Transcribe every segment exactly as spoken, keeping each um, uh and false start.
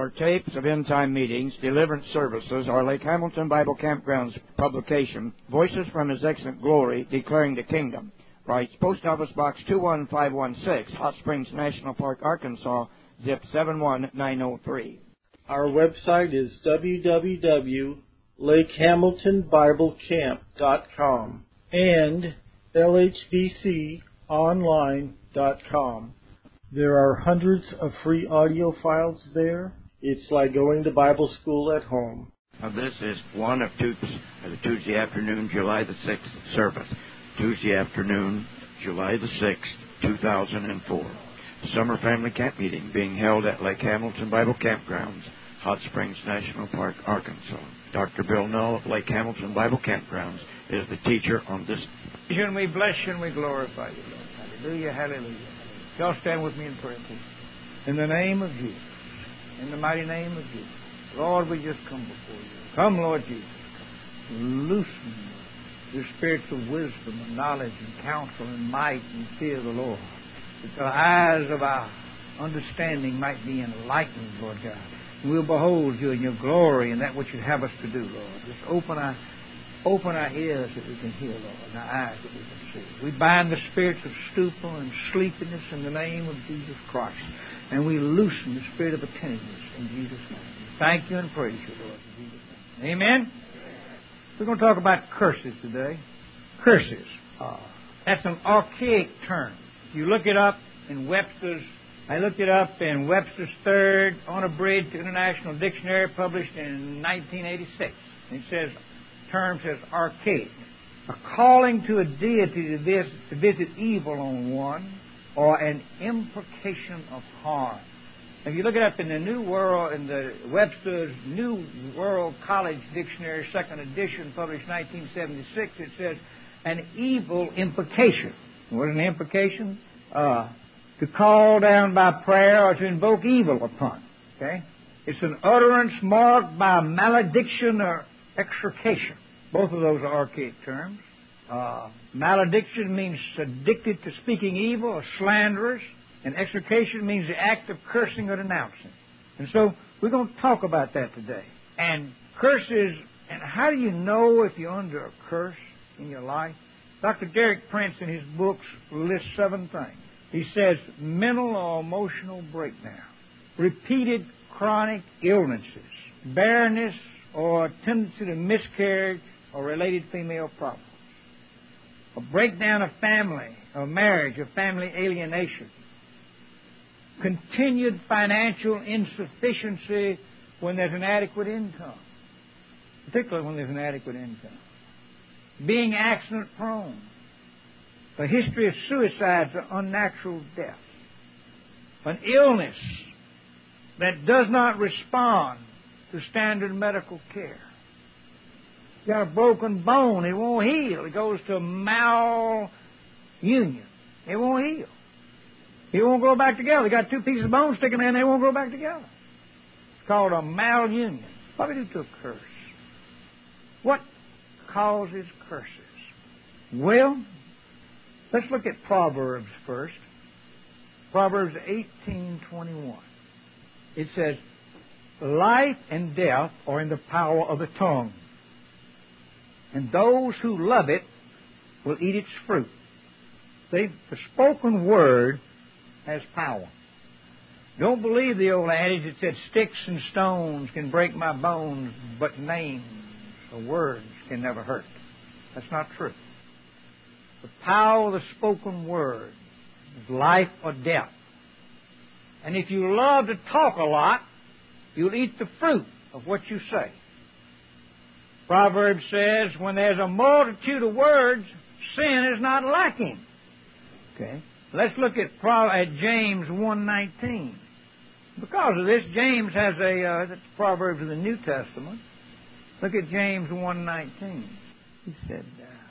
or tapes of end-time meetings, deliverance services, or Lake Hamilton Bible Campground's publication, Voices from His Excellent Glory, Declaring the Kingdom, writes Post Office Box two one five one six, Hot Springs National Park, Arkansas, zip seven one nine zero three. Our website is w w w dot lake hamilton bible camp dot com and l h b c online dot com. There are hundreds of free audio files there. It's like going to Bible school at home. Now this is one of two, uh, the Tuesday afternoon, July the sixth service. Tuesday afternoon, July the sixth, two thousand four. Summer Family Camp Meeting being held at Lake Hamilton Bible Campgrounds, Hot Springs National Park, Arkansas. Doctor Bill Null of Lake Hamilton Bible Campgrounds is the teacher on this. And we bless you and we glorify you, Lord. Hallelujah, hallelujah. Y'all stand with me in prayer, please. In the name of Jesus. In the mighty name of Jesus. Lord, we just come before you. Come, Lord Jesus. Loosen your spirits of wisdom and knowledge and counsel and might and fear of the Lord. That the eyes of our understanding might be enlightened, Lord God. And we'll behold you in your glory and that which you have us to do, Lord. Just open our Open our ears that we can hear, Lord, and our eyes that we can see. We bind the spirits of stupor and sleepiness in the name of Jesus Christ. And we loosen the spirit of attentiveness in Jesus' name. Thank you and praise you, Lord, in Jesus' name. Amen? We're going to talk about curses today. Curses. Uh, that's an archaic term. If you look it up in Webster's, I looked it up in Webster's Third Unabridged International Dictionary published in nineteen eighty-six. It says, term says archaic, a calling to a deity to visit, to visit evil on one, or an imprecation of harm. If you look it up in the New World, in the Webster's New World College Dictionary, second edition, published nineteen seventy-six, it says an evil imprecation. What is an imprecation? Uh, to call down by prayer or to invoke evil upon. Okay, it's an utterance marked by malediction or exhortation. Both of those are archaic terms. Uh, malediction means addicted to speaking evil or slanderous, and exhortation means the act of cursing or denouncing. And so we're going to talk about that today. And curses, and how do you know if you're under a curse in your life? Doctor Derek Prince in his books lists seven things. He says mental or emotional breakdown, repeated chronic illnesses, barrenness or tendency to miscarriage or related female problems, a breakdown of family or marriage or family alienation, continued financial insufficiency when there's an adequate income, particularly when there's an adequate income, being accident prone, a history of suicides or unnatural death, an illness that does not respond to standard medical care. You got a broken bone, it won't heal. It goes to malunion. It won't heal. It won't grow back together. You got two pieces of bone sticking there and they won't grow back together. It's called a malunion. What do we do to a curse? What causes curses? Well, let's look at Proverbs first. Proverbs eighteen twenty-one. It says, life and death are in the power of the tongue, and those who love it will eat its fruit. See, the spoken word has power. Don't believe the old adage that said sticks and stones can break my bones, but names or words can never hurt. That's not true. The power of the spoken word is life or death. And if you love to talk a lot, you'll eat the fruit of what you say. Proverbs says, when there's a multitude of words, sin is not lacking. Okay. Let's look at, Pro- at James one nineteen. Because of this, James has a, uh, that's Proverbs of the New Testament. Look at James one nineteen. He said,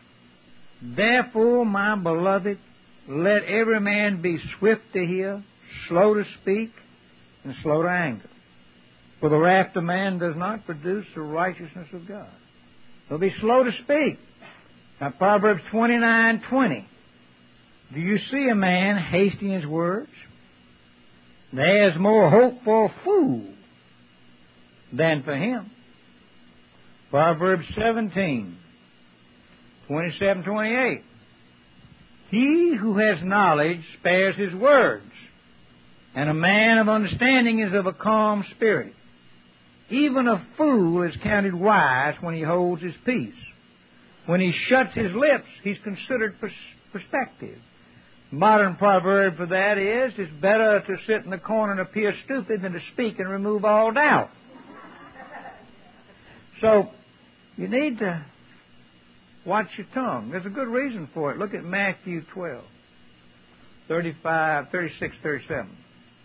therefore, my beloved, let every man be swift to hear, slow to speak, and slow to anger. For the wrath of man does not produce the righteousness of God. So be slow to speak. Now, Proverbs twenty-nine twenty. Do you see a man hasting his words? There's more hope for a fool than for him. Proverbs seventeen, twenty-seven, twenty-eight. He who has knowledge spares his words, and a man of understanding is of a calm spirit. Even a fool is counted wise when he holds his peace. When he shuts his lips, he's considered pers- perspective. Modern proverb for that is, it's better to sit in the corner and appear stupid than to speak and remove all doubt. So, you need to watch your tongue. There's a good reason for it. Look at Matthew twelve, thirty-five, thirty-six, thirty-seven.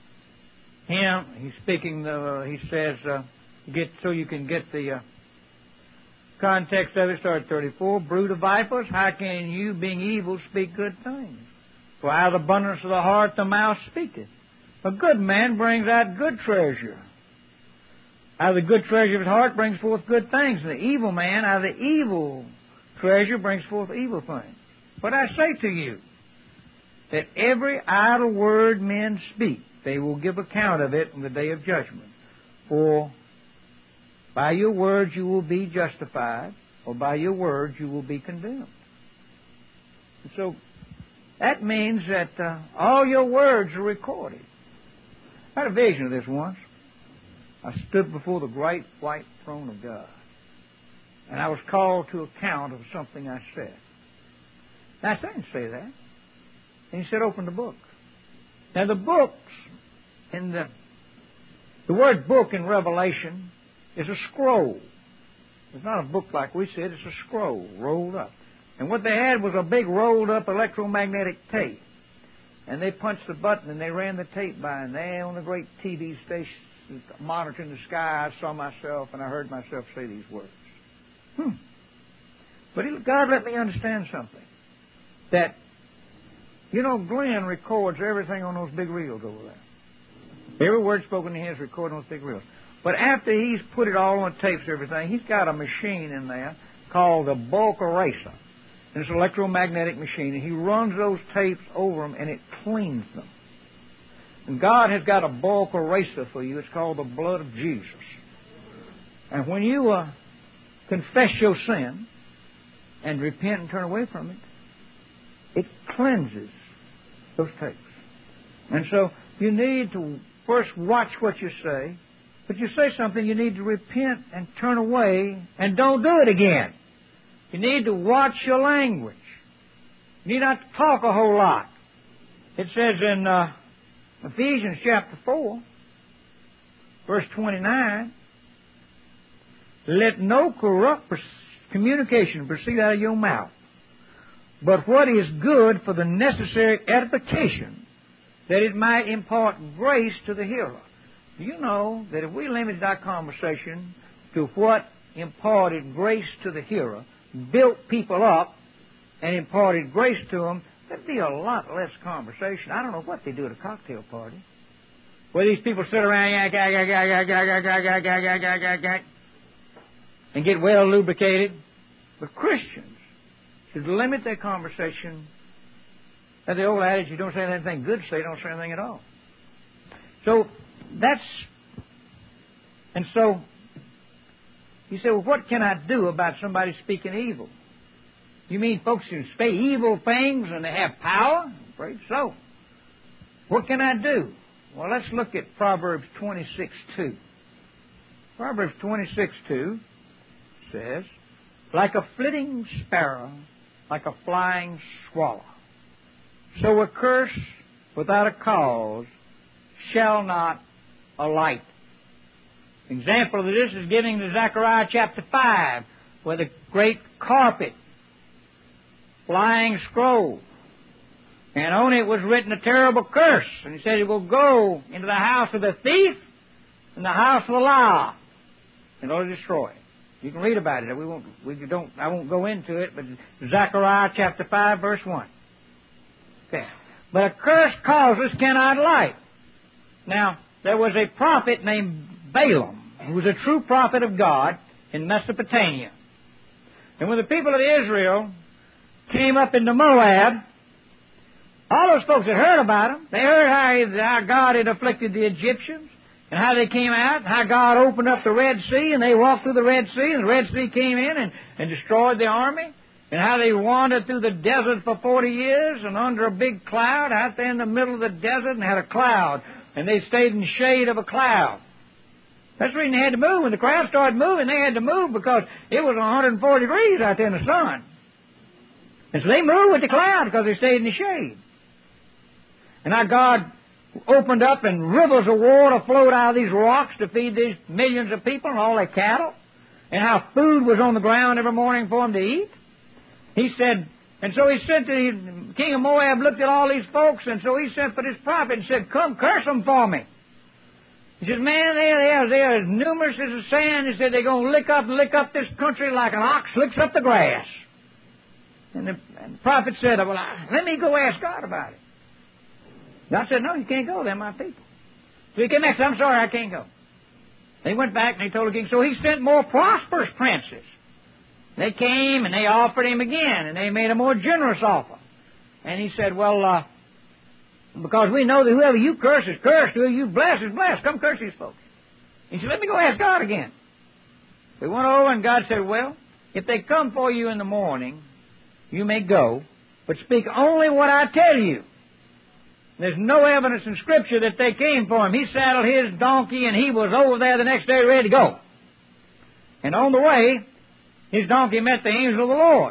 Him, he's speaking, the, he says, uh, get so you can get the uh, context of it. Start at thirty-four. Brood of vipers, how can you, being evil, speak good things? For out of the abundance of the heart the mouth speaketh. A good man brings out good treasure. Out of the good treasure of his heart brings forth good things. And the evil man, out of the evil treasure, brings forth evil things. But I say to you, that every idle word men speak, they will give account of it in the day of judgment. For by your words you will be justified, or by your words you will be condemned. And so, that means that uh, all your words are recorded. I had a vision of this once. I stood before the great white throne of God, and I was called to account of something I said. Now, I didn't say that. And he said, open the book. Now, the books, in the, the word book in Revelation is a scroll. It's not a book like we said, it's a scroll rolled up. And what they had was a big rolled-up electromagnetic tape. And they punched the button and they ran the tape by. And there on the great T V station monitoring the sky, I saw myself and I heard myself say these words. Hmm. But God let me understand something. That, you know, Glenn records everything on those big reels over there. Every word spoken to him is recorded on those big reels. But after he's put it all on tapes and everything, he's got a machine in there called a bulk eraser. And it's an electromagnetic machine. And he runs those tapes over them and it cleans them. And God has got a bulk eraser for you. It's called the blood of Jesus. And when you uh, confess your sin and repent and turn away from it, it cleanses those tapes. And so you need to first watch what you say. But you say something, you need to repent and turn away and don't do it again. You need to watch your language. You need not to talk a whole lot. It says in uh, Ephesians chapter four, verse twenty-nine, let no corrupt communication proceed out of your mouth, but what is good for the necessary edification, that it might impart grace to the hearer. Do you know that if we limited our conversation to what imparted grace to the hearer, built people up, and imparted grace to them, there'd be a lot less conversation. I don't know what they do at a cocktail party, where these people sit around and get well lubricated. But Christians should limit their conversation. And the old adage, you don't say anything good, say don't say anything at all. So that's, and so you say, well, what can I do about somebody speaking evil? You mean folks can say evil things and they have power? I'm afraid so. What can I do? Well, let's look at Proverbs twenty-six two. Proverbs twenty-six two says, like a flitting sparrow, like a flying swallow, so a curse without a cause shall not alight. An example of this is given in Zechariah chapter five, where the great carpet, flying scroll, and on it was written a terrible curse. And he said it will go into the house of the thief and the house of the liar in order to destroy it. You can read about it. We won't. We don't. I won't go into it. But Zechariah chapter five, verse one. Okay. But a cursed causes cannot alight. Now there was a prophet named Balaam, who was a true prophet of God in Mesopotamia. And when the people of Israel came up into Moab, all those folks had heard about him. They heard how, he, how God had afflicted the Egyptians, and how they came out, and how God opened up the Red Sea, and they walked through the Red Sea, and the Red Sea came in and, and destroyed the army, and how they wandered through the desert for forty years, and under a big cloud out there in the middle of the desert, and had a cloud, and they stayed in the shade of a cloud. That's the reason they had to move. When the crowd started moving, they had to move because it was one hundred forty degrees out there in the sun. And so they moved with the cloud because they stayed in the shade. And now God opened up and rivers of water flowed out of these rocks to feed these millions of people and all their cattle. And how food was on the ground every morning for them to eat. He said, and so he sent the king of Moab, looked at all these folks, and so he sent for this prophet and said, come curse them for me. He said, man, they are, they are as numerous as the sand. He said, they're going to lick up, lick up this country like an ox licks up the grass. And the, and the prophet said, well, I, let me go ask God about it. God said, no, you can't go. They're my people. So he came back and said, I'm sorry, I can't go. They went back and they told the king. So he sent more prosperous princes. They came and they offered him again, and they made a more generous offer. And he said, well, uh, because we know that whoever you curse is cursed, whoever you bless is blessed. Come curse these folks. He said, let me go ask God again. We went over and God said, well, if they come for you in the morning, you may go, but speak only what I tell you. There's no evidence in Scripture that they came for him. He saddled his donkey and he was over there the next day ready to go. And on the way, his donkey met the angel of the Lord.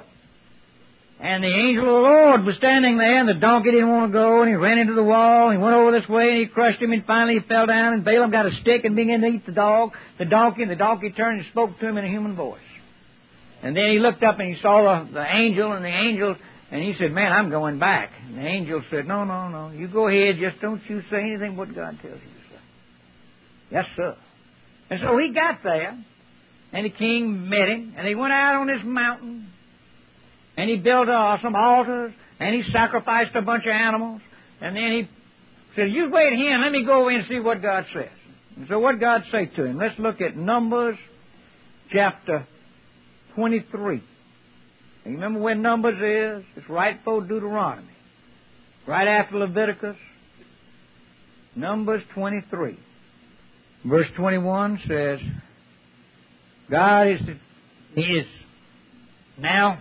And the angel of the Lord was standing there, and the donkey didn't want to go, and he ran into the wall, and he went over this way, and he crushed him, and finally he fell down, and Balaam got a stick and began to eat the dog, the donkey, and the donkey turned and spoke to him in a human voice. And then he looked up and he saw the, the angel, and the angel, and he said, man, I'm going back. And the angel said, no, no, no, you go ahead, just don't you say anything what God tells you to say. Yes, sir. And so he got there, and the king met him, and they went out on this mountain, and he built uh, some altars, and he sacrificed a bunch of animals, and then he said, you wait here, and let me go in and see what God says. And so what God said to him, let's look at Numbers chapter twenty-three. You remember where Numbers is? It's right before Deuteronomy. Right after Leviticus. Numbers twenty-three. Verse twenty-one says, God is, He is, now,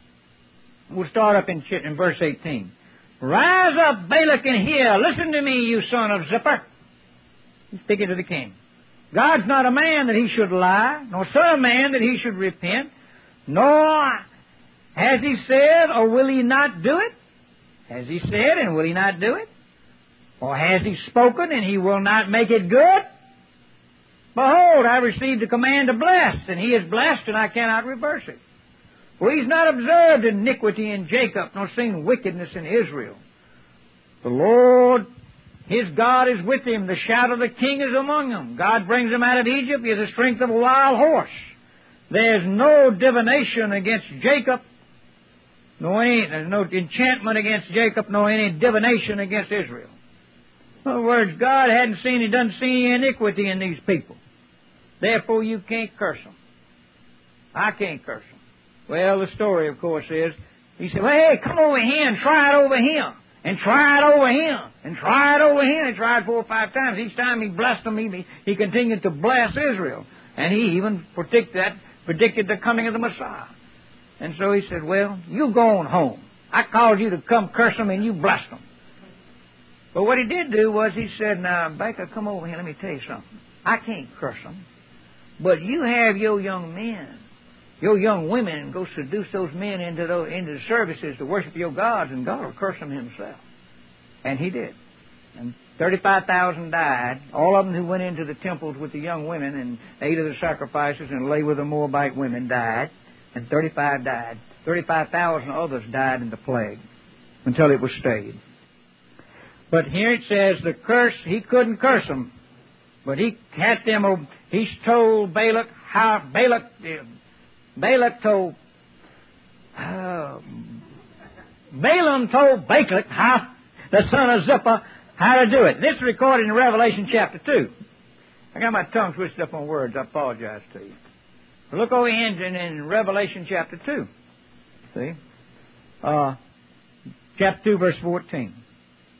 we'll start up in, in verse eighteen. Rise up, Balak, and hear. Listen to me, you son of Zippor. He's speaking to the king. God's not a man that he should lie, nor son of man that he should repent, nor has he said, or will he not do it? Has he said, and will he not do it? Or has he spoken, and he will not make it good? Behold, I received a command to bless, and he is blessed, and I cannot reverse it. For he's not observed iniquity in Jacob, nor seen wickedness in Israel. The Lord, his God, is with him. The shout of the king is among them. God brings him out of Egypt. He has the strength of a wild horse. There's no divination against Jacob, nor any, there's no enchantment against Jacob, nor any divination against Israel. In other words, God hadn't seen, He doesn't see any iniquity in these people. Therefore, you can't curse them. I can't curse them. Well, the story, of course, is, he said, well, hey, come over here and try it over here. And try it over here. And try it over here. And he tried four or five times. Each time he blessed them, he, he continued to bless Israel. And he even predicted that, predicted the coming of the Messiah. And so he said, well, you go on home. I called you to come curse them, and you blessed them. But what he did do was he said, now, Baker, come over here. Let me tell you something. I can't curse them. But you have your young men, your young women, and go seduce those men into, those, into the services to worship your gods, and God will curse them himself. And he did. And thirty-five thousand died. All of them who went into the temples with the young women and ate of the sacrifices and lay with the Moabite women died. And thirty-five died. thirty-five thousand others died in the plague until it was stayed. But here it says the curse, he couldn't curse them. But he had them, he told Balak how, Balak, Balak told, uh, Balaam told Balak how, the son of Zippor, how to do it. This is recorded in Revelation chapter two. I got my tongue twisted up on words. I apologize to you. Look over here in, in Revelation chapter two. See? Uh, chapter two, verse fourteen.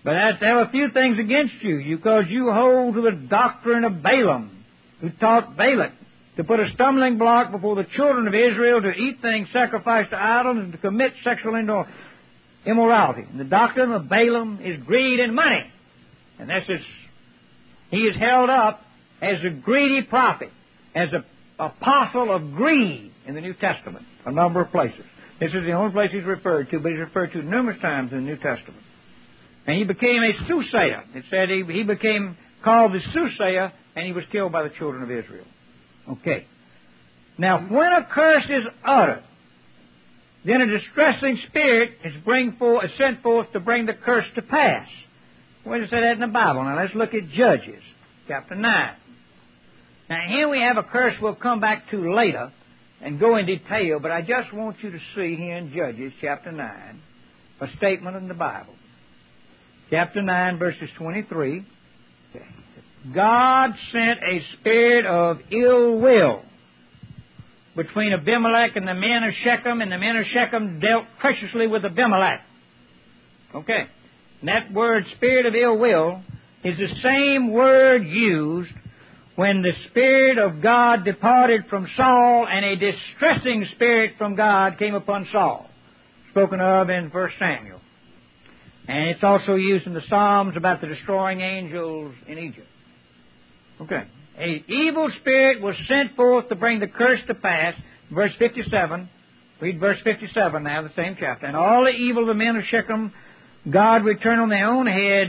But that's, there are a few things against you, because you hold to the doctrine of Balaam, who taught Balak to put a stumbling block before the children of Israel to eat things sacrificed to idols and to commit sexual immorality. And the doctrine of Balaam is greed and money. And this is, he is held up as a greedy prophet, as an apostle of greed in the New Testament, a number of places. This is the only place he's referred to, but he's referred to numerous times in the New Testament. And he became a soothsayer. It said he, he became called the soothsayer, and he was killed by the children of Israel. Okay. Now, when a curse is uttered, then a distressing spirit is bring forth, is sent forth to bring the curse to pass. Where does it say that in the Bible? Now, let's look at Judges, chapter nine. Now, here we have a curse we'll come back to later and go in detail, but I just want you to see here in Judges, chapter nine, a statement in the Bible. Chapter nine, verses twenty-three. Okay. God sent a spirit of ill will between Abimelech and the men of Shechem, and the men of Shechem dealt treacherously with Abimelech. Okay. And that word, spirit of ill will, is the same word used when the Spirit of God departed from Saul and a distressing spirit from God came upon Saul, spoken of in First Samuel. And it's also used in the Psalms about the destroying angels in Egypt. Okay. A evil spirit was sent forth to bring the curse to pass. Verse fifty-seven. Read verse fifty-seven now, the same chapter. And all the evil of the men of Shechem, God returned on their own heads,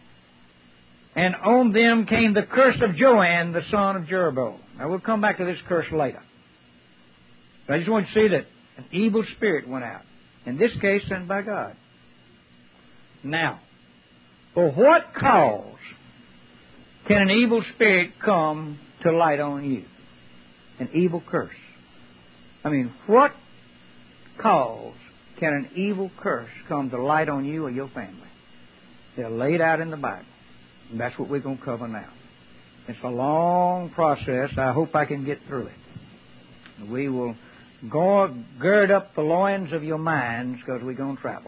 and on them came the curse of Joanne, the son of Jeroboam. Now, we'll come back to this curse later. But I just want you to see that an evil spirit went out. In this case, sent by God. Now, for what cause can an evil spirit come to light on you? An evil curse. I mean, what cause can an evil curse come to light on you or your family? They're laid out in the Bible. And that's what we're going to cover now. It's a long process. I hope I can get through it. We will go, gird up the loins of your minds, because we're going to travel.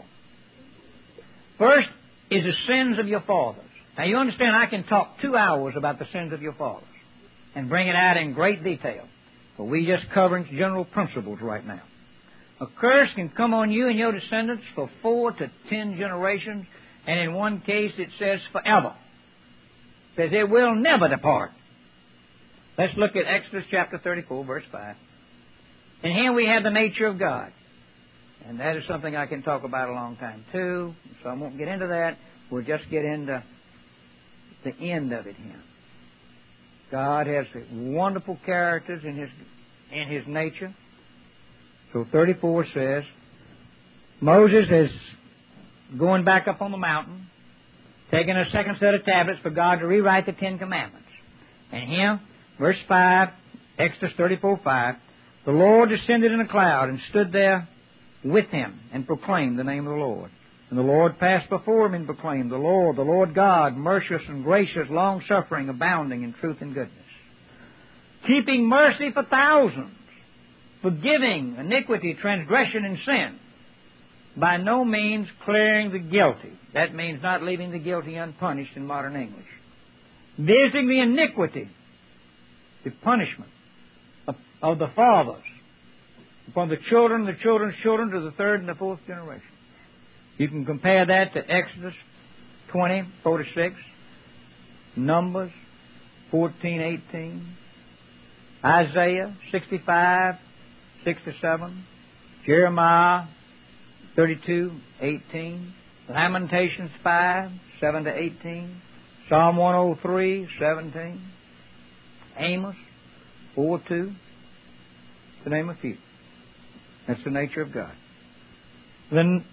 First is the sins of your fathers. Now, you understand, I can talk two hours about the sins of your fathers and bring it out in great detail. But we're just covering general principles right now. A curse can come on you and your descendants for four to ten generations, and in one case it says forever. It says it will never depart. Let's look at Exodus chapter thirty-four, verse five. And here we have the nature of God. And that is something I can talk about a long time, too. So I won't get into that. We'll just get into the end of it here. God has wonderful characters in His, in His nature. So thirty-four says, Moses is going back up on the mountain, taking a second set of tablets for God to rewrite the Ten Commandments. And here, verse five, Exodus thirty-four, five, the Lord descended in a cloud and stood there with him and proclaimed the name of the Lord. And the Lord passed before him and proclaimed, the Lord, the Lord God, merciful and gracious, long-suffering, abounding in truth and goodness, keeping mercy for thousands, forgiving iniquity, transgression, and sin, by no means clearing the guilty. That means not leaving the guilty unpunished in modern English. Visiting the iniquity, the punishment of, of the fathers upon the children, the children's children, to the third and the fourth generation. You can compare that to Exodus twenty, four to six, Numbers fourteen, eighteen, Isaiah sixty-five, six to seven, Jeremiah thirty-two, eighteen, Lamentations five, seven to eighteen, Psalm one oh three, seventeen, Amos four, two, to name a few. That's the nature of God. Then,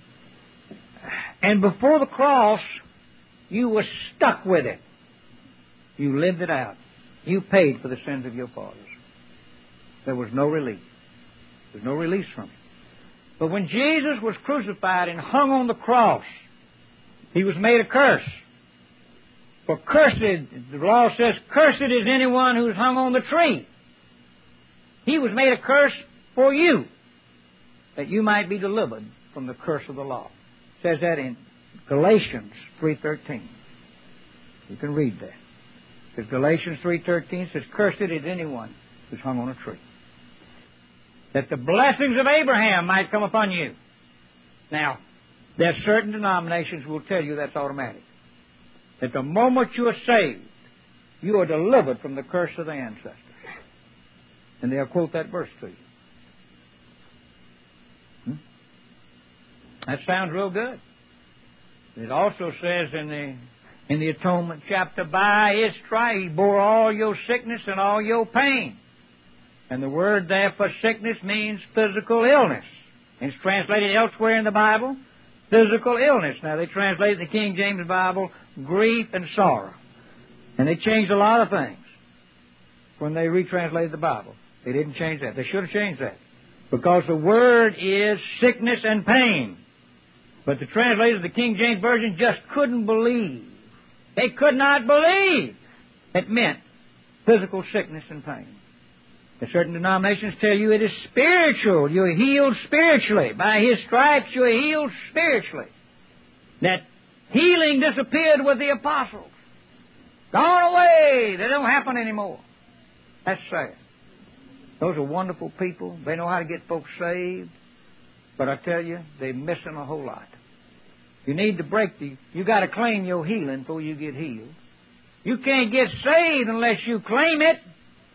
and before the cross, you were stuck with it. You lived it out. You paid for the sins of your fathers. There was no relief. There was no release from it. But when Jesus was crucified and hung on the cross, He was made a curse. For cursed, the law says, cursed is anyone who's hung on the tree. He was made a curse for you, that you might be delivered from the curse of the law. It says that in Galatians three thirteen. You can read that. Because Galatians three thirteen says, "Cursed is anyone who's hung on a tree, that the blessings of Abraham might come upon you." Now, there's certain denominations will tell you that's automatic. That the moment you are saved, you are delivered from the curse of the ancestors. And they'll quote that verse to you. Hmm? That sounds real good. It also says in the in the Atonement chapter, "By His stripes He bore all your sickness and all your pain." And the word there for sickness means physical illness. It's translated elsewhere in the Bible, physical illness. Now, they translate the King James Bible, grief and sorrow. And they changed a lot of things when they retranslated the Bible. They didn't change that. They should have changed that. Because the word is sickness and pain. But the translators of the King James Version just couldn't believe. They could not believe it meant physical sickness and pain. And certain denominations tell you it is spiritual. You're healed spiritually. By His stripes you're healed spiritually. That healing disappeared with the apostles. Gone away. They don't happen anymore. That's sad. Those are wonderful people. They know how to get folks saved. But I tell you, they're missing a whole lot. You need to break the... You got to claim your healing before you get healed. You can't get saved unless you claim it.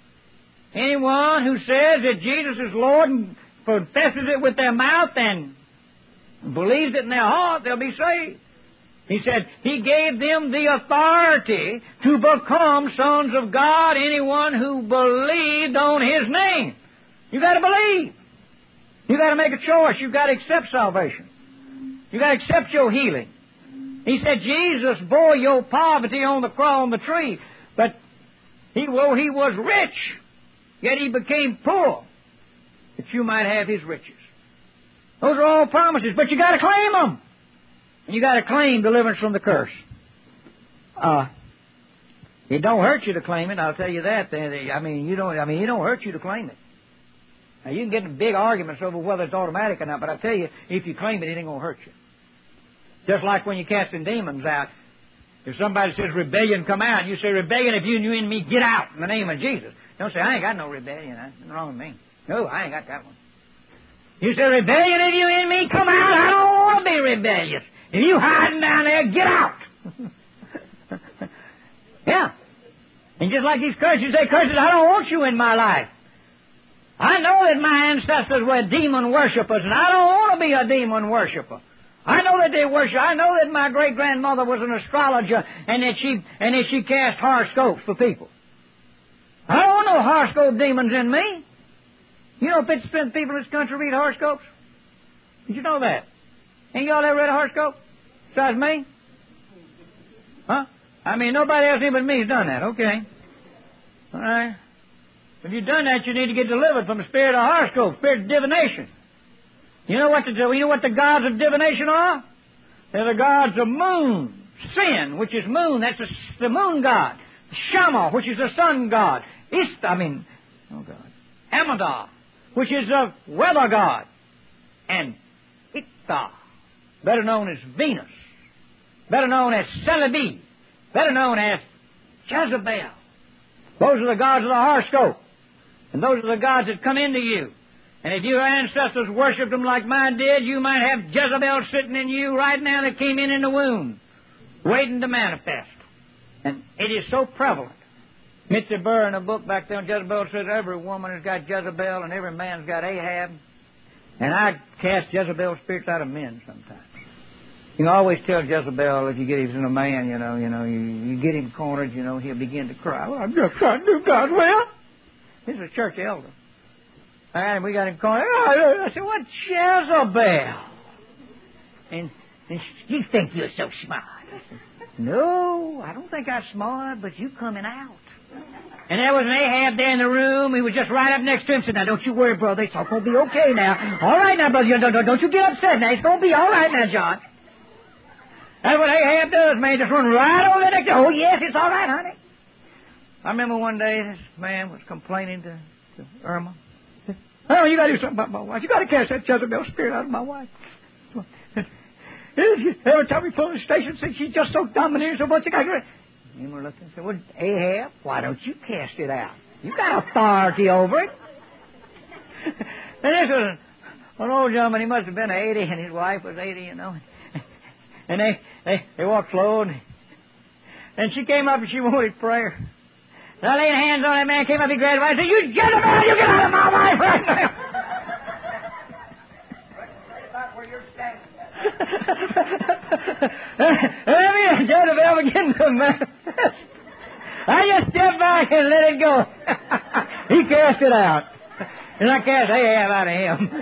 Anyone who says that Jesus is Lord and confesses it with their mouth and believes it in their heart, they'll be saved. He said He gave them the authority to become sons of God, anyone who believed on His name. You got to believe. You got to make a choice. You got to accept salvation. You got to accept your healing. He said Jesus bore your poverty on the cross, on the tree, but He, well, He was rich, yet He became poor, that you might have His riches. Those are all promises, but you got to claim them. And you got to claim deliverance from the curse. Uh, it don't hurt you to claim it. I'll tell you that. I mean, you don't. I mean, it don't hurt you to claim it. Now, you can get in big arguments over whether it's automatic or not, but I tell you, if you claim it, it ain't gonna hurt you. Just like when you're casting demons out. If somebody says rebellion, come out, you say, "Rebellion, if you and you and me, get out in the name of Jesus." Don't say, "I ain't got no rebellion. Nothing wrong with me." No, I ain't got that one. You say, "Rebellion, if you and me, come out. I don't want to be rebellious. If you hiding down there, get out." Yeah. And just like these curses, you say, "Curses, I don't want you in my life. I know that my ancestors were demon worshippers, and I don't want to be a demon worshipper. I know that they worship. I know that my great grandmother was an astrologer, and that she and that she cast horoscopes for people. I don't want no horoscope demons in me. You know, fifty percent of people in this country read horoscopes. Did you know that? Ain't y'all ever read a horoscope besides me? Huh? I mean, nobody else but me has done that. Okay. All right. If you've done that, you need to get delivered from the spirit of horoscope, spirit of divination. You know what the you know what the gods of divination are? They're the gods of moon, sin, which is moon. That's the, the moon god. Shama, which is the sun god. Ist, I mean, oh God, Amadah, which is the weather god, and Itta, better known as Venus, better known as Celebi, better known as Jezebel. Those are the gods of the horoscope. And those are the gods that come into you. And if your ancestors worshipped them like mine did, you might have Jezebel sitting in you right now that came in in the womb, waiting to manifest. And it is so prevalent. Mitzi Burr in a book back there, Jezebel says every woman has got Jezebel and every man's got Ahab. And I cast Jezebel spirits out of men sometimes. You can always tell Jezebel if you get him in a man, you know, you know, you, you get him cornered, you know, he'll begin to cry. "Well, I'm just trying to do God's will." This is a church elder. And we got him cornered. I said, "What, Jezebel? And, and you think you're so smart?" I said, "No, I don't think I'm smart, but you coming out." And there was an Ahab there in the room. He was just right up next to him. Said, "Now, don't you worry, brother. It's all going to be okay now. All right now, brother. Don't, don't, don't you get upset now. It's going to be all right now, John." That's what Ahab does, man. Just run right over the next. "Oh, yes, it's all right, honey." I remember one day this man was complaining to, to Irma. He said, "Oh, you got to do something about my wife. You got to cast that Jezebel spirit out of my wife." Every time we phone the station, said she's just so domineering, so much I got to And we're looking and said, well, Ahab, why don't you cast it out? You got authority over it. And this was an old gentleman. He must have been eighty, and his wife was eighty, you know. And they they, they walked slow, and, and she came up and she wanted prayer. And I laid hands on that man, came up, he grabbed him. I said, you gentleman, you get out of my wife right now. Right about where you're standing. And me and Jezebel began to manifest. I just stepped back and let it go. He cast it out. And I cast Ahab out of him.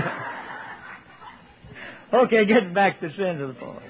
Okay, getting back to the sins of the boy.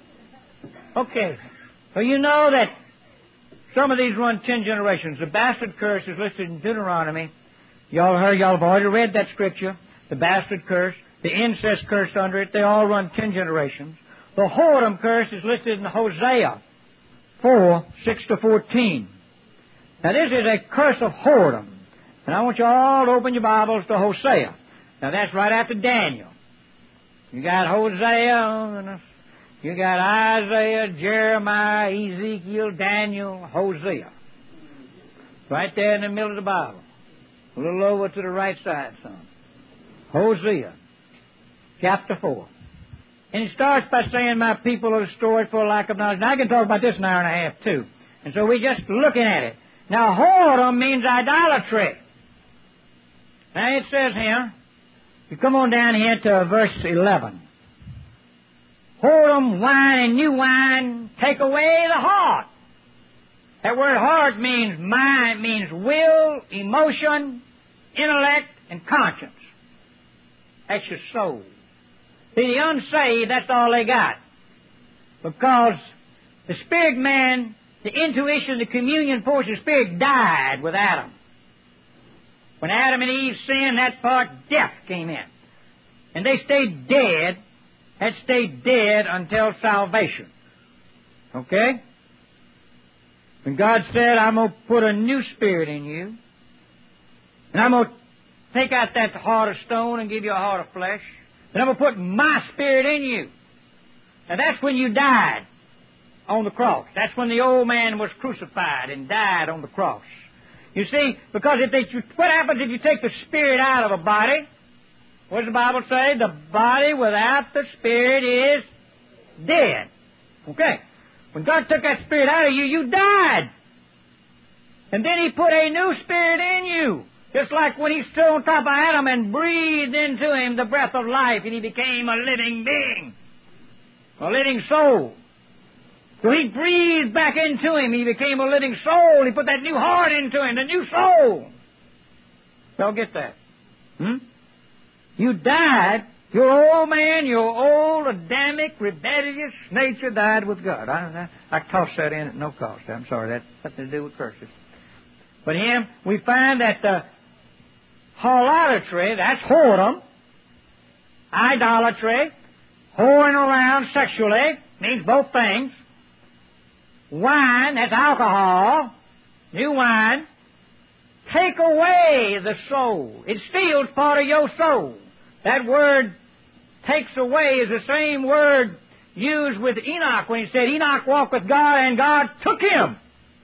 Okay. Well, you know that some of these run ten generations. The bastard curse is listed in Deuteronomy. Y'all heard, y'all have already read that scripture. The bastard curse, the incest curse under it, they all run ten generations. The whoredom curse is listed in Hosea four, six to fourteen. Now, this is a curse of whoredom. And I want you all to open your Bibles to Hosea. Now, that's right after Daniel. You got Hosea, you got Isaiah, Jeremiah, Ezekiel, Daniel, Hosea. Right there in the middle of the Bible. A little over to the right side, son. Hosea, chapter four. And it starts by saying, my people are destroyed for lack of knowledge. Now, I can talk about this an hour and a half, too. And so we're just looking at it. Now, whoredom means idolatry. Now, it says here, you come on down here to verse eleven. Whoredom, wine, and new wine take away the heart. That word heart means mind, means will, emotion, intellect, and conscience. That's your soul. See, the unsaved, that's all they got. Because the spirit man, the intuition, the communion portion of the spirit died with Adam. When Adam and Eve sinned, that part, death came in. And they stayed dead, had stayed dead until salvation. Okay? And God said, I'm going to put a new spirit in you. And I'm going to take out that heart of stone and give you a heart of flesh. And I'm going to put my spirit in you. Now that's when you died on the cross. That's when the old man was crucified and died on the cross. You see, because if they, what happens if you take the spirit out of a body? What does the Bible say? The body without the spirit is dead. Okay. When God took that spirit out of you, you died. And then He put a new spirit in you. Just like when He stood on top of Adam and breathed into him the breath of life, and he became a living being, a living soul. So He breathed back into him. He became a living soul. He put that new heart into him, the new soul. Y'all get that? Hmm? You died. Your old man, your old Adamic, rebellious nature died with God. I, I, I tossed that in at no cost. I'm sorry. That's nothing to do with curses. But Him, we find that the harlotry, that's whoredom, idolatry, whoring around sexually, means both things. Wine, that's alcohol, new wine, take away the soul. It steals part of your soul. That word takes away is the same word used with Enoch when he said, Enoch walked with God and God took him.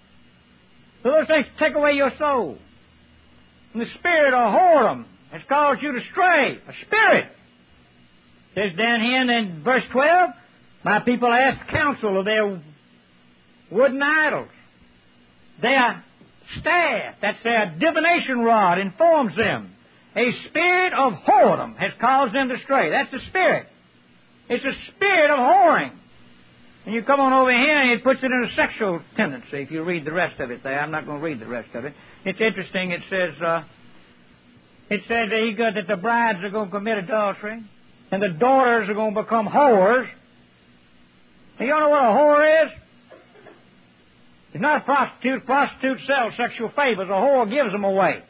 So those things take away your soul. And the spirit of whoredom has caused you to stray, a spirit. It says down here in verse twelve, my people ask counsel of their wooden idols. Their staff, that's their divination rod, informs them. A spirit of whoredom has caused them to stray. That's the spirit. It's a spirit of whoring. And you come on over here and it puts it in a sexual tendency, if you read the rest of it there. I'm not going to read the rest of it. It's interesting. It says, uh, it says that, he got, that the brides are going to commit adultery and the daughters are going to become whores. And you know what a whore is? It's not a prostitute. Prostitutes sell sexual favors. A whore gives them away.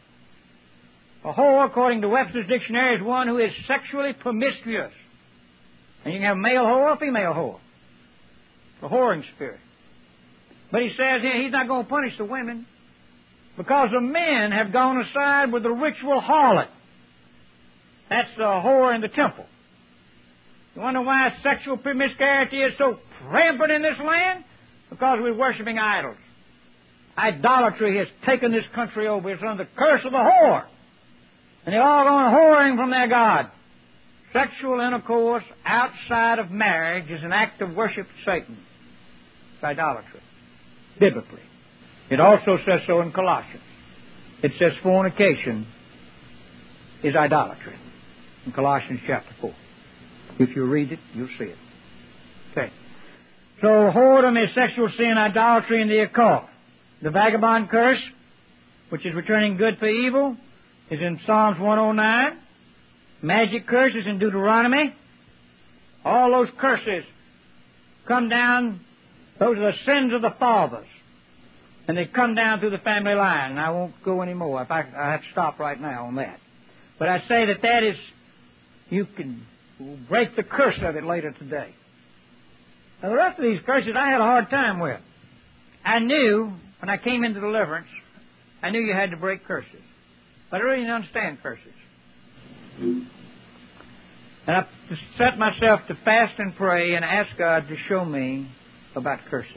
A whore, according to Webster's Dictionary, is one who is sexually promiscuous. And you can have a male whore or a female whore. The whoring spirit. But he says here He's not going to punish the women because the men have gone aside with the ritual harlot. That's the whore in the temple. You wonder why sexual promiscuity is so rampant in this land? Because we're worshiping idols. Idolatry has taken this country over. It's under the curse of the whore. And they're all going whoring from their God. Sexual intercourse outside of marriage is an act of worship to Satan. It's idolatry, biblically. It also says so in Colossians. It says fornication is idolatry in Colossians chapter four. If you read it, you'll see it. Okay. So whoredom is sexual sin, idolatry, and the occult. The vagabond curse, which is returning good for evil, is in Psalms one oh nine. Magic curse is in Deuteronomy. All those curses come down. Those are the sins of the fathers. And they come down through the family line. And I won't go any more. In fact, I have to stop right now on that. But I say that that is, you can break the curse of it later today. Now, the rest of these curses I had a hard time with. I knew, when I came into deliverance, I knew you had to break curses. But I really didn't understand curses. And I set myself to fast and pray and ask God to show me about curses.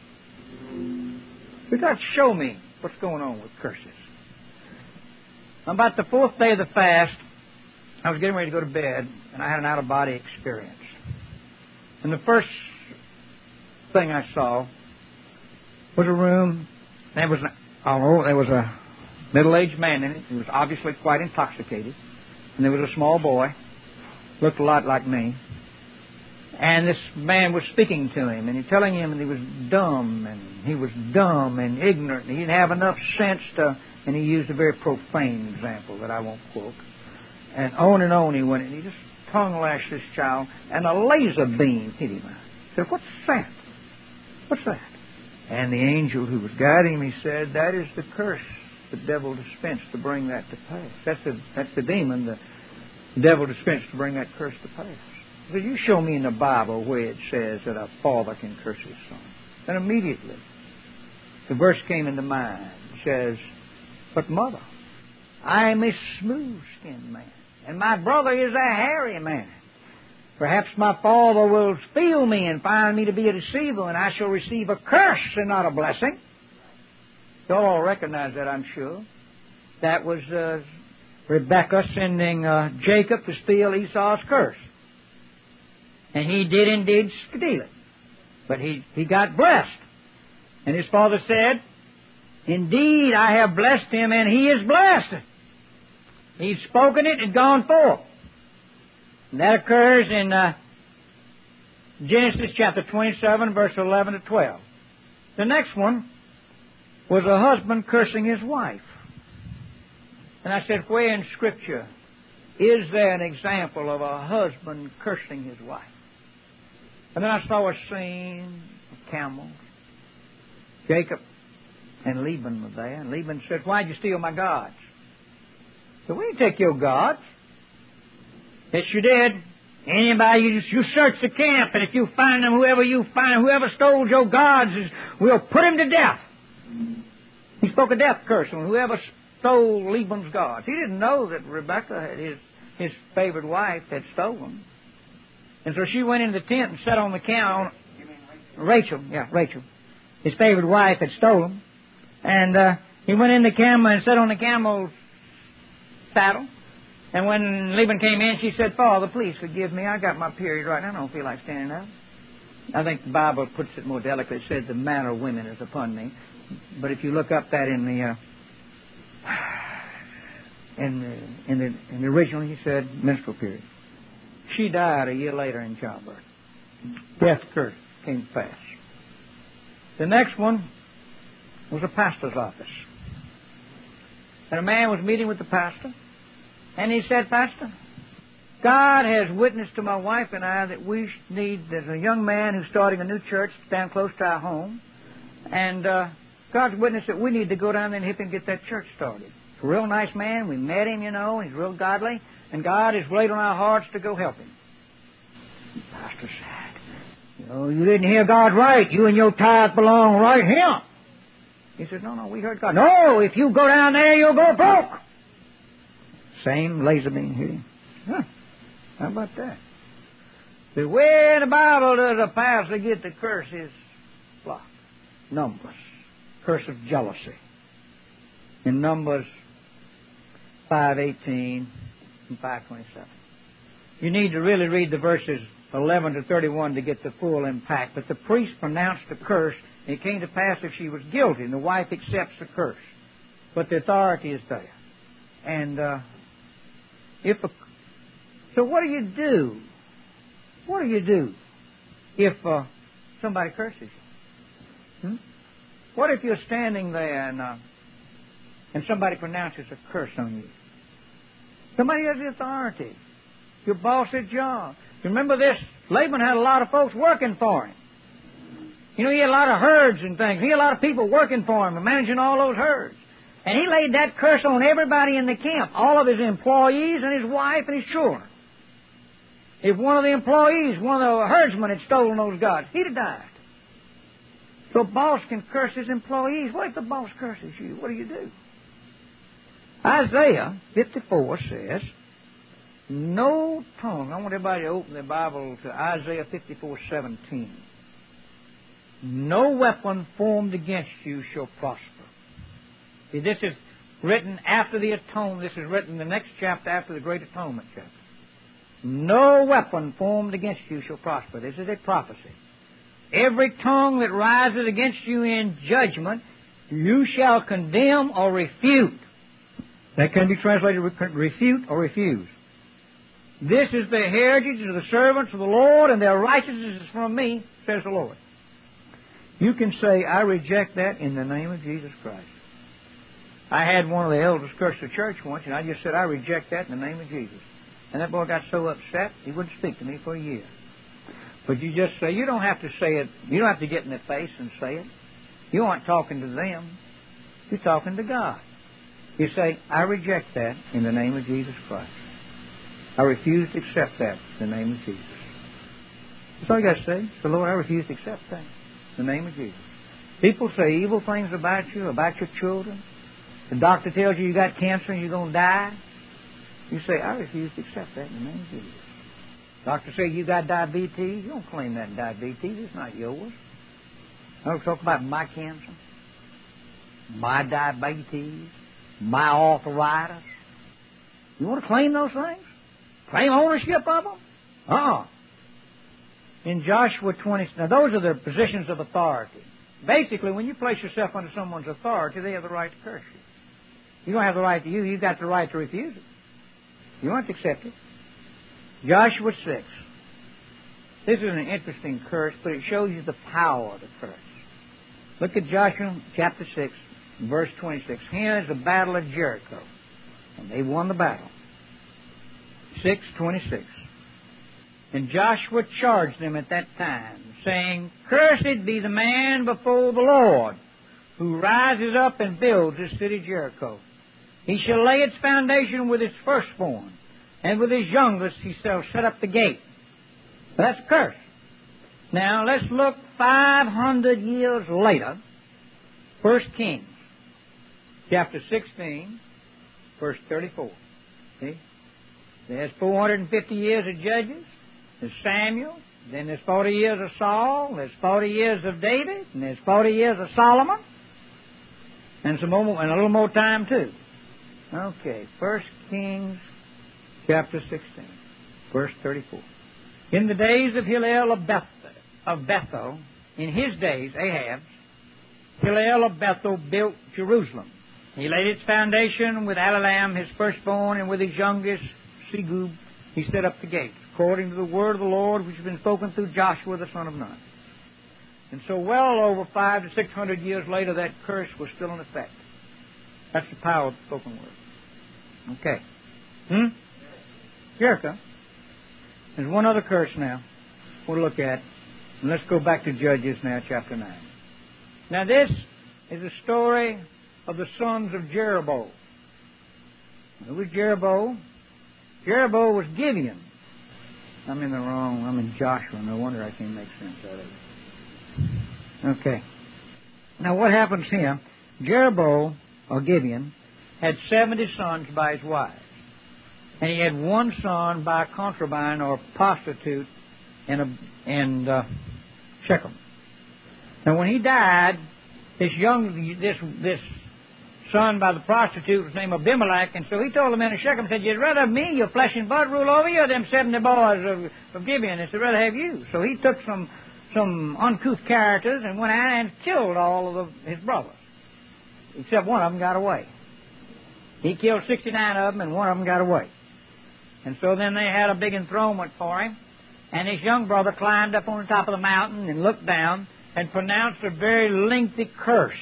God, show me what's going on with curses. About the fourth day of the fast, I was getting ready to go to bed, and I had an out-of-body experience. And the first thing I saw was a room. There was, an, oh, there was a middle-aged man in it. He was obviously quite intoxicated. And there was a small boy, looked a lot like me. And this man was speaking to him, and he telling him that he was dumb, and he was dumb and ignorant, and he didn't have enough sense to, and he used a very profane example that I won't quote. And on and on he went, and he just tongue-lashed this child, and a laser beam hit him. I said, "What's that? What's that?" And the angel who was guiding me said, "That is the curse the devil dispensed to bring that to pass." That's the, that's the demon the, the devil dispensed to bring that curse to pass. I said, "You show me in the Bible where it says that a father can curse his son." And immediately, the verse came into mind. It says, "But mother, I am a smooth-skinned man, and my brother is a hairy man. Perhaps my father will feel me and find me to be a deceiver, and I shall receive a curse and not a blessing." You all recognize that, I'm sure. That was uh, Rebekah sending uh, Jacob to steal Esau's curse. And he did indeed steal it. But he, he got blessed. And his father said, "Indeed, I have blessed him, and he is blessed." He's spoken it and gone forth. And that occurs in uh, Genesis chapter twenty-seven, verse eleven to twelve. The next one was a husband cursing his wife. And I said, where in Scripture is there an example of a husband cursing his wife? And then I saw a scene of camels. Jacob and Laban were there. And Laban said, "Why'd you steal my gods?" I said, "We didn't take your gods." "Yes, you did. Anybody, you, you search the camp, and if you find them, whoever you find, whoever stole your gods, we'll put him to death." He spoke a death curse on whoever stole Laban's gods. He didn't know that Rebekah, had his, his favorite wife, had stolen. And so she went into the tent and sat on the camel. Rachel, yeah, Rachel. His favorite wife had stolen. And uh, he went in the camel and sat on the camel's saddle. And when Laban came in, she said, "Father, please forgive me. I got my period right now. I don't feel like standing up." I think the Bible puts it more delicately. It says, "The manner of women is upon me." But if you look up that in the uh, in the, in the in the original, he said menstrual period. She died a year later in childbirth. Death curse came to pass. The next one was a pastor's office. And a man was meeting with the pastor. And he said, "Pastor, God has witnessed to my wife and I that we need, there's a young man who's starting a new church down close to our home. And uh, God's witnessed that we need to go down there and help him get that church started. He's a real nice man. We met him, you know. He's real godly. And God has laid on our hearts to go help him." The pastor said, "You know, you didn't hear God right. You and your tithe belong right here." He said, "No, no, we heard God." "No, if you go down there, you'll go broke." Same laser beam hit him. Huh, how about that? But where in the Bible does a pastor get to curse his flock? Numbers. Curse of jealousy. In Numbers five eighteen and five twenty-seven. You need to really read the verses eleven to thirty-one to get the full impact. But the priest pronounced the curse, and it came to pass if she was guilty, and the wife accepts the curse. But the authority is there. And uh, if a, so what do you do? What do you do if uh, somebody curses you? Hmm? What if you're standing there and uh, and somebody pronounces a curse on you? Somebody has the authority. Your boss at job. Remember this? Laban had a lot of folks working for him. You know, he had a lot of herds and things. He had a lot of people working for him and managing all those herds. And he laid that curse on everybody in the camp, all of his employees and his wife and his children. If one of the employees, one of the herdsmen had stolen those gods, he'd have died. So a boss can curse his employees. What if the boss curses you? What do you do? Isaiah fifty-four says, no tongue. I want everybody to open their Bible to Isaiah fifty-four seventeen. No weapon formed against you shall prosper. See, this is written after the atonement. This is written in the next chapter after the Great Atonement chapter. No weapon formed against you shall prosper. This is a prophecy. Every tongue that rises against you in judgment, you shall condemn or refute. That can be translated refute or refuse. This is the heritage of the servants of the Lord, and their righteousness is from me, says the Lord. You can say, I reject that in the name of Jesus Christ. I had one of the elders curse the church once, and I just said, I reject that in the name of Jesus. And that boy got so upset, he wouldn't speak to me for a year. But you just say, you don't have to say it, you don't have to get in their face and say it. You aren't talking to them. You're talking to God. You say, I reject that in the name of Jesus Christ. I refuse to accept that in the name of Jesus. That's all you got to say. So, Lord, I refuse to accept that in the name of Jesus. People say evil things about you, about your children. The doctor tells you you got cancer and you're going to die. You say, I refuse to accept that in the name of Jesus. Doctor say you got diabetes. You don't claim that diabetes. It's not yours. I don't talk about my cancer, my diabetes, my arthritis. You want to claim those things? Claim ownership of them? Uh-uh. In Joshua twenty, now those are the positions of authority. Basically, when you place yourself under someone's authority, they have the right to curse you. You don't have the right to you. You've got the right to refuse it. You don't have to accept it. Joshua six. This is an interesting curse, but it shows you the power of the curse. Look at Joshua chapter six, verse twenty-six. Here is the battle of Jericho. And they won the battle. six twenty-six. And Joshua charged them at that time, saying, Cursed be the man before the Lord, who rises up and builds this city Jericho. He shall lay its foundation with its firstborn, and with his youngest he shall set up the gate. That's a curse. Now let's look five hundred years later. First Kings, chapter sixteen, verse thirty-four. See? There's four hundred fifty years of Judges. There's Samuel. Then there's forty years of Saul. There's forty years of David. And there's forty years of Solomon. And some more, and a little more time too. Okay, First Kings chapter sixteen, verse thirty-four. In the days of Hillel of Bethel, of Bethel, in his days, Ahab's, Hillel of Bethel built Jerusalem. He laid its foundation with Adallam, his firstborn, and with his youngest, Segub, he set up the gates, according to the word of the Lord, which has been spoken through Joshua the son of Nun. And so well over five to six hundred years later, that curse was still in effect. That's the power of the spoken word. Okay. Hmm? Jericho. There's one other curse now we'll look at. And let's go back to Judges now, chapter nine. Now this is a story of the sons of Jeroboam. Who was Jeroboam? Jeroboam was Gideon. I'm in the wrong, I'm in Joshua. No wonder I can't make sense out of it. Okay. Now what happens here? Jeroboam, or Gideon, had seventy sons by his wives. And he had one son by concubine or prostitute in a, in uh, Shechem. And when he died, this young this this son by the prostitute was named Abimelech, and so he told the men of Shechem, said, "You'd rather have me, your flesh and blood, rule over you, or them seventy boys of, of Gibeon? I'd rather have you." So he took some some uncouth characters and went out and killed all of the, his brothers, except one of them got away. He killed sixty-nine of them, and one of them got away. And so then they had a big enthronement for him, and his young brother climbed up on the top of the mountain and looked down and pronounced a very lengthy curse.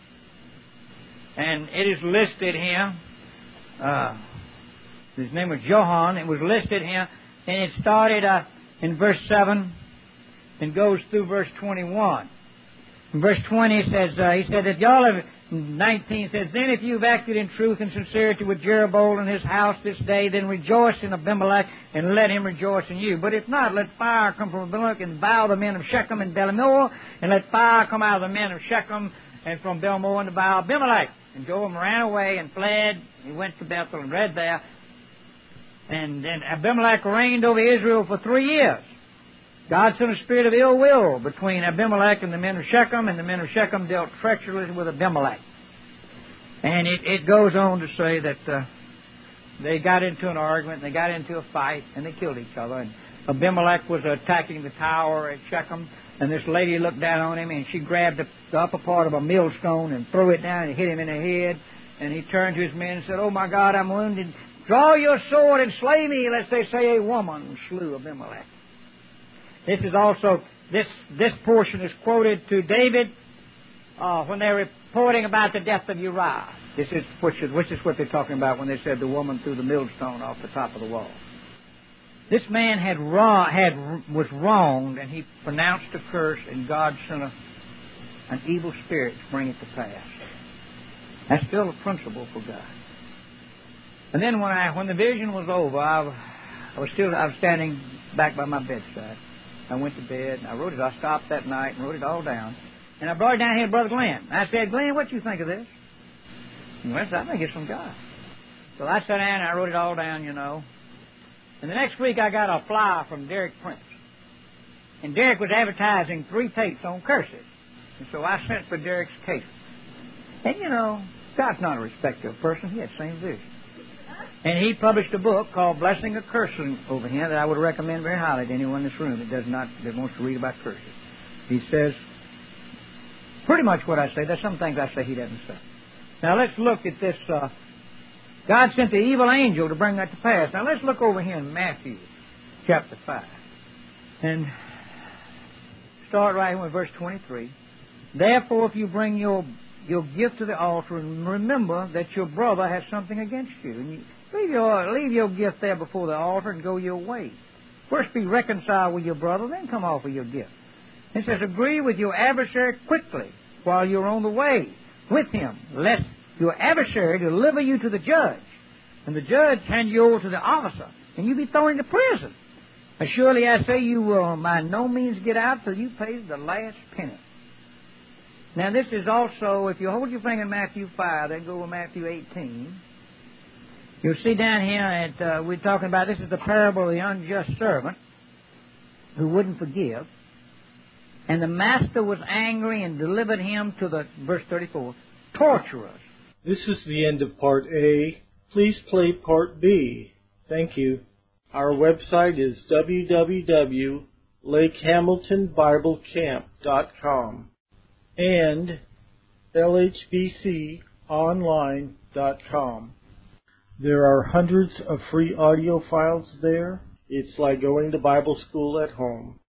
And it is listed here. Uh, his name was Johan. It was listed here, and it started uh, in verse seven and goes through verse twenty-one. In verse twenty it says, uh, he said that y'all have, nineteen says, "Then if you've acted in truth and sincerity with Jeroboam and his house this day, then rejoice in Abimelech and let him rejoice in you. But if not, let fire come from Abimelech and devour the men of Shechem and Belmor, and let fire come out of the men of Shechem and from Belmor and devour Abimelech." And Joram ran away and fled. He went to Bethel and read there. And then Abimelech reigned over Israel for three years. God sent a spirit of ill will between Abimelech and the men of Shechem, and the men of Shechem dealt treacherously with Abimelech. And it, it goes on to say that uh, they got into an argument, and they got into a fight, and they killed each other. And Abimelech was attacking the tower at Shechem, and this lady looked down on him, and she grabbed the, the upper part of a millstone and threw it down and hit him in the head. And he turned to his men and said, "Oh, my God, I'm wounded. Draw your sword and slay me, lest they say a woman slew Abimelech." This is also, this this portion is quoted to David uh, when they're reporting about the death of Uriah. This is which, is which is what they're talking about when they said the woman threw the millstone off the top of the wall. This man had wrong, had was wronged, and he pronounced a curse, and God sent a, an evil spirit to bring it to pass. That's still a principle for God. And then when I when the vision was over, I, I was still I was standing back by my bedside. I went to bed, and I wrote it. I stopped that night and wrote it all down. And I brought it down here to Brother Glenn. I said, "Glenn, what do you think of this?" And he said, "I think it's from God." So I sat down and I wrote it all down, you know. And the next week I got a flyer from Derek Prince. And Derek was advertising three tapes on curses. And so I sent for Derek's case. And, you know, God's not a respecter of person. He had the same vision. And he published a book called Blessing or Cursing over here that I would recommend very highly to anyone in this room that does not that wants to read about curses. He says pretty much what I say. There's some things I say he doesn't say. Now let's look at this. Uh, God sent the evil angel to bring that to pass. Now let's look over here in Matthew chapter five. And start right here with verse twenty-three. "Therefore, if you bring your your gift to the altar, and remember that your brother has something against you, and you leave your leave your gift there before the altar and go your way. First be reconciled with your brother, then come offer your gift." It says, "Agree with your adversary quickly while you're on the way with him, lest your adversary deliver you to the judge, and the judge hand you over to the officer, and you be thrown into prison. Surely I say you will by no means get out till you pay the last penny." Now this is also, if you hold your finger in Matthew five, then go to Matthew eighteen. You'll see down here, at, uh, we're talking about, this is the parable of the unjust servant who wouldn't forgive. "And the master was angry and delivered him to the," verse thirty-four, "torturers." This is the end of Part A. Please play Part B. Thank you. Our website is w w w dot lake hamilton bible camp dot com and l h b c online dot com. There are hundreds of free audio files there. It's like going to Bible school at home.